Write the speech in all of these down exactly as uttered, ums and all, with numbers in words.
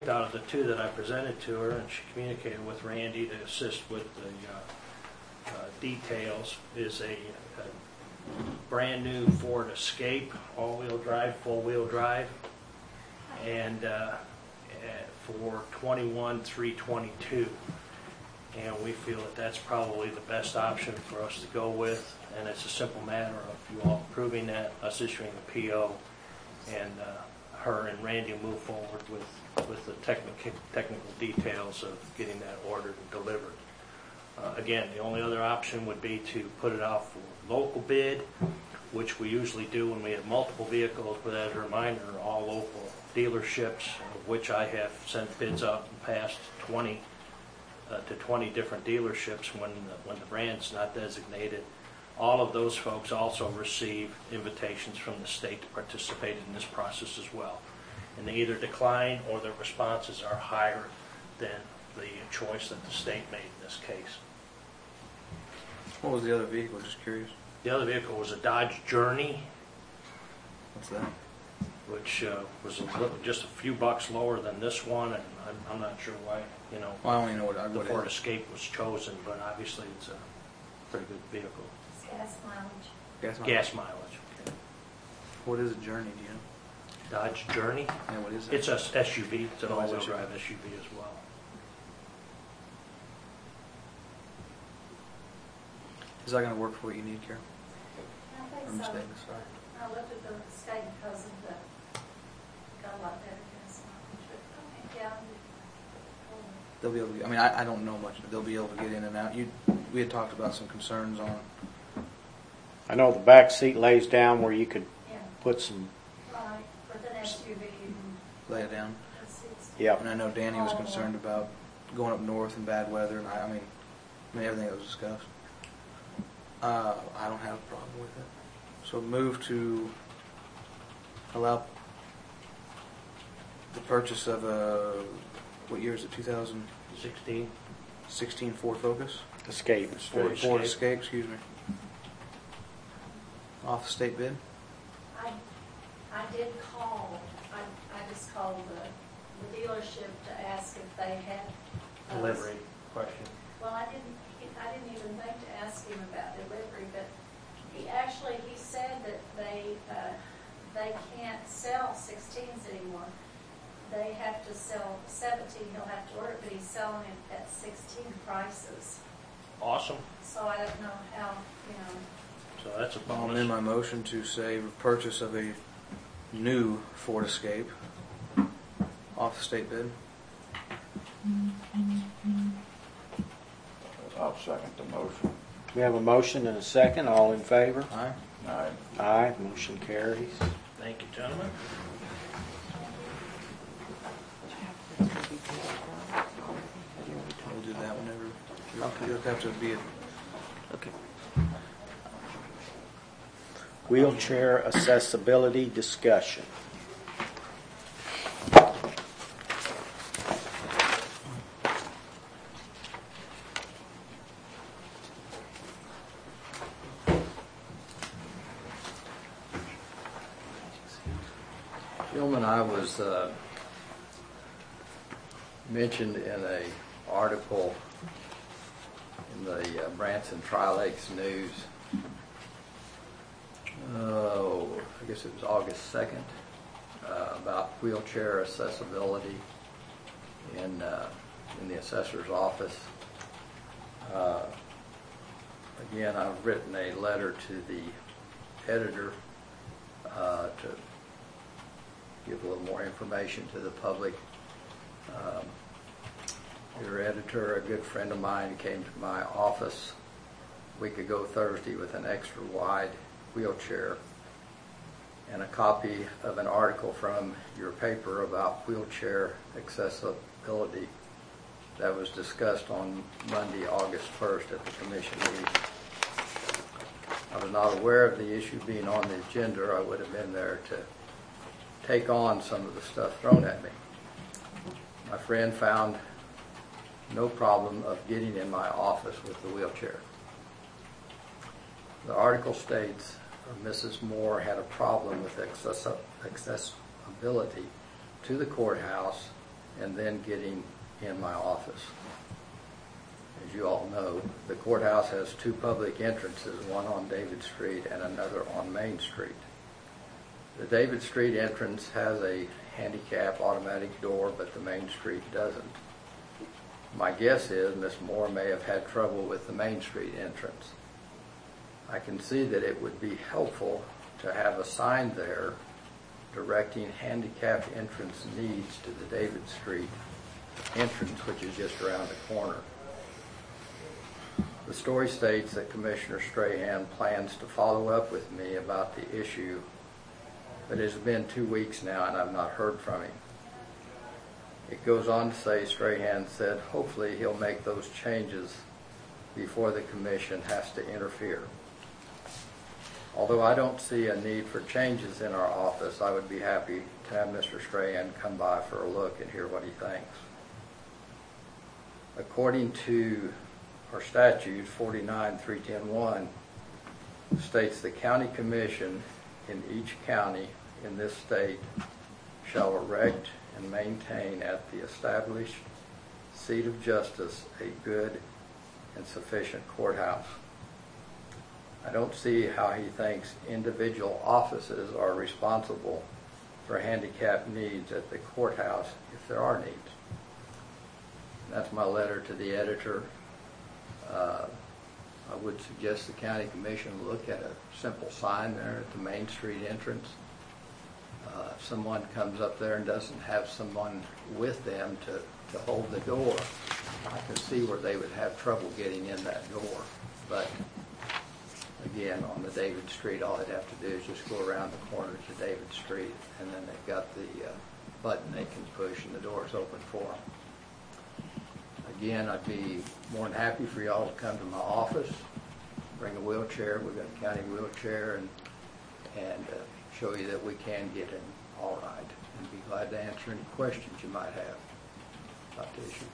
Out of the two that I presented to her, and she communicated with Randy to assist with the uh, uh, details, is a, a brand new Ford Escape, all-wheel drive, full-wheel drive, and uh, for twenty-one thousand three hundred twenty-two dollars. And we feel that that's probably the best option for us to go with, and it's a simple matter of you all approving that, us issuing a P O, and uh, her and Randy move forward with with the technical technical details of getting that ordered and delivered. Uh, again, the only other option would be to put it out for local bid, which we usually do when we have multiple vehicles, but as a reminder, all local dealerships, of which I have sent bids out in the past twenty uh, to twenty different dealerships when the, when the brand's not designated. All of those folks also receive invitations from the state to participate in this process as well. And they either decline or their responses are higher than the choice that the state made in this case. What was the other vehicle? Just curious. The other vehicle was a Dodge Journey. What's that? Which uh, was a little, just a few bucks lower than this one, and I'm, I'm not sure why, you know, well, I don't even know what, what the Ford is. Escape was chosen, but obviously it's a pretty good vehicle. It's gas mileage. Gas mileage. Gas mileage. Okay. What is a Journey? Do you know? Dodge Journey. Yeah, what is it? It's a S U V. It's an Oh, all-wheel S U V. drive S U V as well. Is that going to work for what you need, Carol? I think Or so. mistakes? Sorry. I looked at the Escape because of the, got a lot better gas mileage, but okay, yeah. They'll be able to. Get, I mean, I, I don't know much, but they'll be able to get in and out. You, we had talked about some concerns on. I know the back seat lays down where you could Yeah, put some. right, with an S U V. Lay it down. It's, it's Yeah. And I know Danny was concerned about going up north in bad weather, and I, I mean, I mean everything that was discussed. Uh, I don't have a problem with it. So move to allow the purchase of a, what year is it, two thousand sixteen. sixteen Ford Focus? Escape. Ford Ford Escape. Escape, excuse me. Off the state bid? I, I did call, I, I just called the, the dealership to ask if they had. uh, Delivery question. Well, I didn't, I didn't even think to ask him about delivery, but he actually, he said that they, uh, they can't sell sixteens anymore. They have to sell seventeen, he'll have to order it, but he's selling it at sixteen prices. Awesome. So I don't know how, you know, So that's a I'll bonus. amend my motion to say purchase of a new Ford Escape off the state bid. I'll second the motion. We have a motion and a second. All in favor? Aye. Aye. Aye. Motion carries. Thank you, gentlemen. We'll do that whenever. You'll have to be a Okay. Wheelchair accessibility discussion. Gentlemen, I was uh, mentioned in a article in the uh, Branson Tri-Lakes News. Oh, I guess it was August second, uh, about wheelchair accessibility in uh, in the assessor's office. Uh, again, I've written a letter to the editor uh, to give a little more information to the public. Um, your editor, a good friend of mine, came to my office a week ago Thursday with an extra wide wheelchair and a copy of an article from your paper about wheelchair accessibility that was discussed on Monday, August first at the commission meeting. I was not aware of the issue being on the agenda. I would have been there to take on some of the stuff thrown at me. My friend found no problem of getting in my office with the wheelchair. The article states Missus Moore had a problem with access- accessibility to the courthouse and then getting in my office. As you all know, the courthouse has two public entrances, one on David Street and another on Main Street. The David Street entrance has a handicap automatic door, but the Main Street doesn't. My guess is Miz Moore may have had trouble with the Main Street entrance. I can see that it would be helpful to have a sign there directing handicap entrance needs to the David Street entrance, which is just around the corner. The story states that Commissioner Strahan plans to follow up with me about the issue, but it has been two weeks now and I've not heard from him. It goes on to say Strahan said hopefully he'll make those changes before the commission has to interfere. Although I don't see a need for changes in our office, I would be happy to have Mister Strahan come by for a look and hear what he thinks. According to our statute, forty-nine three ten one, states the county commission in each county in this state shall erect and maintain at the established seat of justice a good and sufficient courthouse. I don't see how he thinks individual offices are responsible for handicap needs at the courthouse if there are needs. That's my letter to the editor. Uh, I would suggest the county commission look at a simple sign there at the Main Street entrance. Uh, if someone comes up there and doesn't have someone with them to, to hold the door, I can see where they would have trouble getting in that door. But again, on the David Street, all they'd have to do is just go around the corner to David Street, and then they've got the uh, button they can push and the door's open for them. Again, I'd be more than happy for y'all to come to my office, bring a wheelchair. We've got a county wheelchair, and and uh, show you that we can get in all right, and be glad to answer any questions you might have about the issue.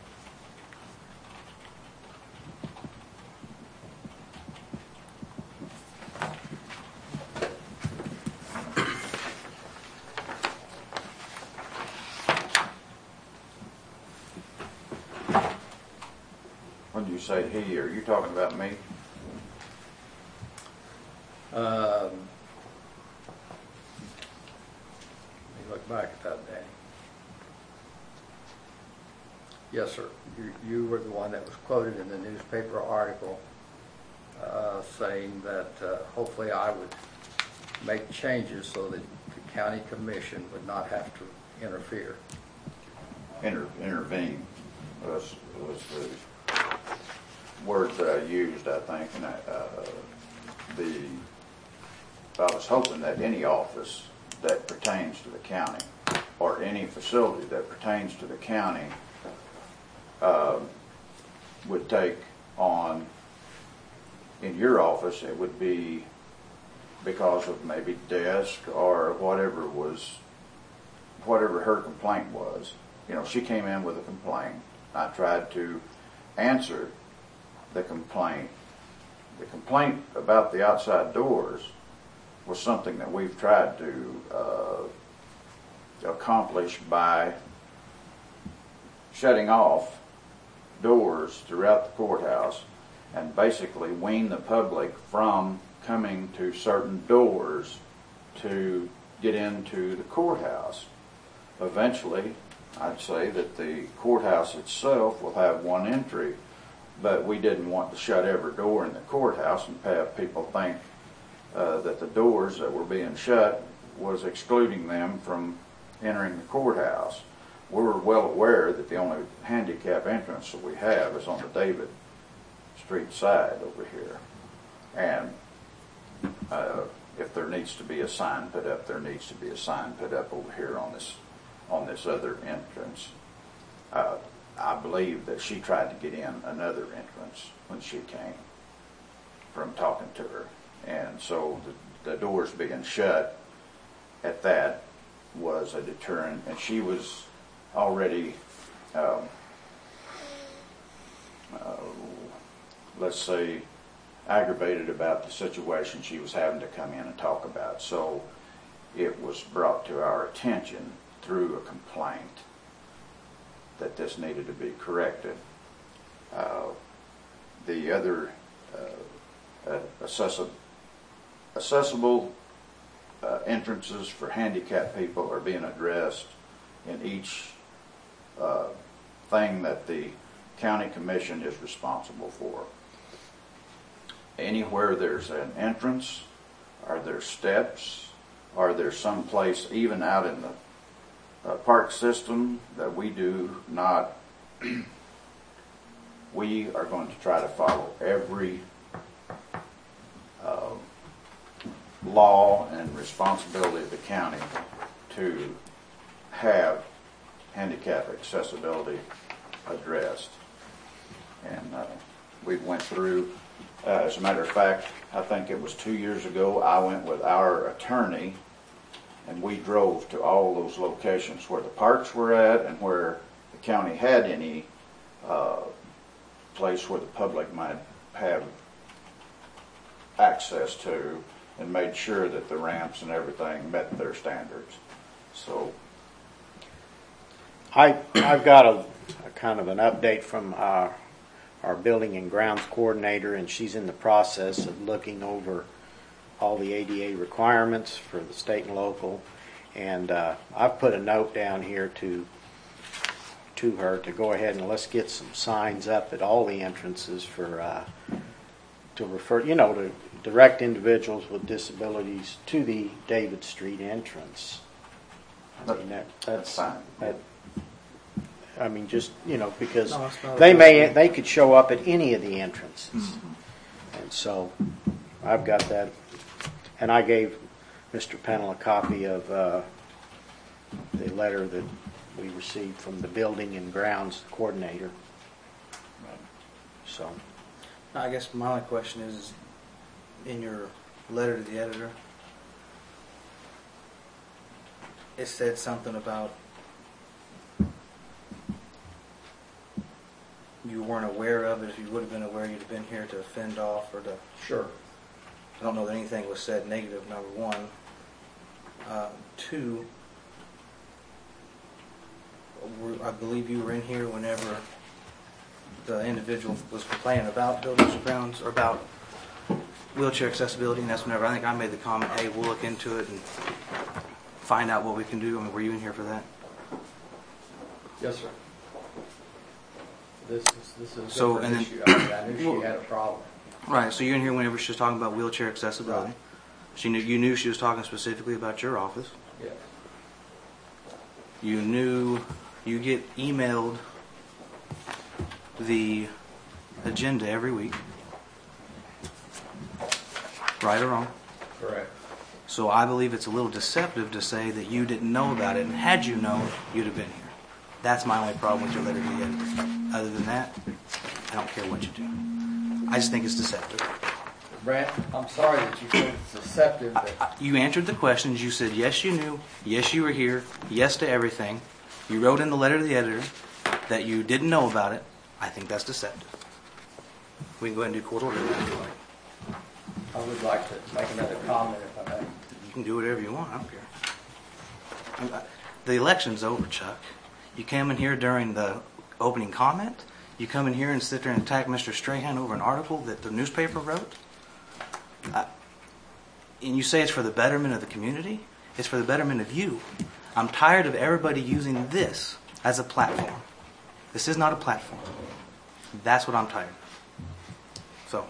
When you say he, are you talking about me? Um, let me look back at that, Danny. Yes, sir. You, you were the one that was quoted in the newspaper article uh, saying that uh, hopefully I would make changes so that the county commission would not have to interfere. Inter, intervene was, was the words that I used, I think, and I, uh, the, I was hoping that any office that pertains to the county or any facility that pertains to the county uh, would take on, in your office, it would be because of maybe desk or whatever was, whatever her complaint was. You know, she came in with a complaint. I tried to answer the complaint. The complaint about the outside doors was something that we've tried to uh, accomplish by shutting off doors throughout the courthouse and basically wean the public from coming to certain doors to get into the courthouse. Eventually, I'd say that the courthouse itself will have one entry, but we didn't want to shut every door in the courthouse and have people think uh, that the doors that were being shut was excluding them from entering the courthouse. We're well aware that the only handicap entrance that we have is on the David Street side over here. And uh, if there needs to be a sign put up, there needs to be a sign put up over here on this on this other entrance. Uh, I believe that she tried to get in another entrance when she came from talking to her. And so the, the doors being shut at that was a deterrent. And she was already, um, uh, let's say, aggravated about the situation she was having to come in and talk about. So it was brought to our attention through a complaint that this needed to be corrected. Uh, the other uh, uh, accessi- accessible uh, entrances for handicapped people are being addressed in each uh, thing that the county commission is responsible for. Anywhere there's an entrance, are there steps, are there some place even out in the uh, park system that we do not, we are going to try to follow every uh, law and responsibility of the county to have handicap accessibility addressed. And uh, we went through, uh, as a matter of fact, I think it was two years ago, I went with our attorney and we drove to all those locations where the parks were at and where the county had any uh, place where the public might have access to, and made sure that the ramps and everything met their standards. So I, I've got a, a kind of an update from our, our building and grounds coordinator, and she's in the process of looking over all the A D A requirements for the state and local. And uh, I've put a note down here to to her to go ahead and let's get some signs up at all the entrances for uh, to refer, you know, to direct individuals with disabilities to the David Street entrance. I mean, that, that's, that's fine. That, I mean, just, you know, because No, it's not a they big may deal. they could show up at any of the entrances, Mm-hmm. and so I've got that, and I gave Mister Pennell a copy of uh, the letter that we received from the building and grounds coordinator. So, I guess my only question is, is in your letter to the editor, it said something about you weren't aware of it. If you would have been aware, you'd have been here to fend off or to. Sure. I don't know that anything was said negative, number one. Uh, two, were- I believe you were in here whenever the individual was complaining about buildings and grounds, or about wheelchair accessibility, and that's whenever I think I made the comment, hey, we'll look into it and find out what we can do. I mean, were you in here for that? Yes, sir. This is, this is a So, different and then- issue. I mean, I knew she had a problem. Right, so you're in here whenever she was talking about wheelchair accessibility. Right. She knew, you knew she was talking specifically about your office. Yeah. You knew you get emailed the agenda every week. Right or wrong? Correct. So I believe it's a little deceptive to say that you didn't know about it, and had you known, you'd have been here. That's my only problem with your letter to the editor. Other than that, I don't care what you do. I just think it's deceptive. Brant, I'm sorry that you think it's deceptive, but You answered the questions. You said yes, you knew. Yes, you were here. Yes to everything. You wrote in the letter to the editor that you didn't know about it. I think that's deceptive. We can go ahead and do court order if you like. I would like to make another comment if I may. You can do whatever you want. I don't care. I'm- I- The election's over, Chuck. You came in here during the opening comment. You come in here and sit there and attack Mister Strahan over an article that the newspaper wrote. Uh, and you say it's for the betterment of the community. It's for the betterment of you. I'm tired of everybody using this as a platform. This is not a platform. That's what I'm tired of. So,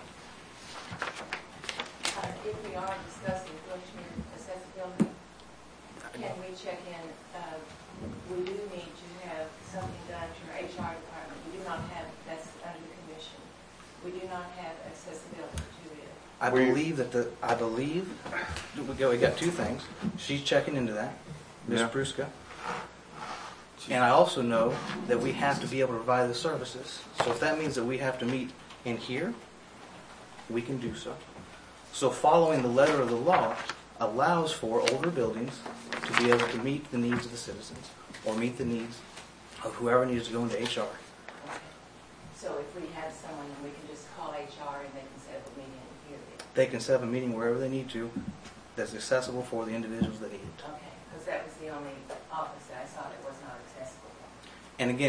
Uh, If we are discussing wheelchair accessibility, can we check in, uh, we do need to have something done to our H R department. We do not have, that's under the commission. We do not have accessibility to it. I We- believe that the, I believe, we go, we got two things. She's checking into that, Miz Yeah. Pruska. And I also know that we have to be able to provide the services. So if that means that we have to meet in here, we can do so. So following the letter of the law allows for older buildings to be able to meet the needs of the citizens, or meet the needs of whoever needs to go into H R. Okay. So if we have someone, we can just call H R and they can set up a meeting here. They can set up a meeting wherever they need to that's accessible for the individuals that need it. Okay, because that was the only office that I saw that was not accessible. And again,